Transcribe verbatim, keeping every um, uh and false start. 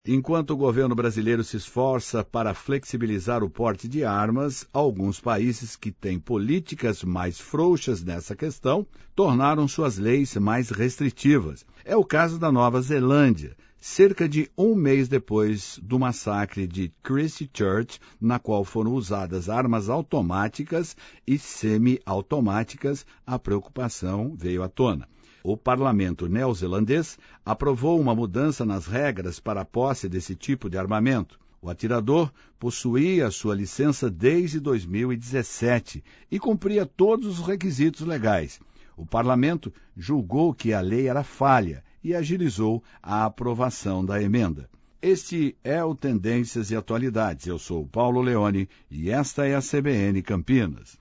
Enquanto o governo brasileiro se esforça para flexibilizar o porte de armas, alguns países que têm políticas mais frouxas nessa questão tornaram suas leis mais restritivas. É o caso da Nova Zelândia, cerca de um mês depois do massacre de Christchurch, na qual foram usadas armas automáticas e semi-automáticas, a preocupação veio à tona. O parlamento neozelandês aprovou uma mudança nas regras para a posse desse tipo de armamento. O atirador possuía sua licença desde dois mil e dezessete e cumpria todos os requisitos legais. O parlamento julgou que a lei era falha e agilizou a aprovação da emenda. Este é o Tendências e Atualidades. Eu sou Paulo Leone e esta é a C B N Campinas.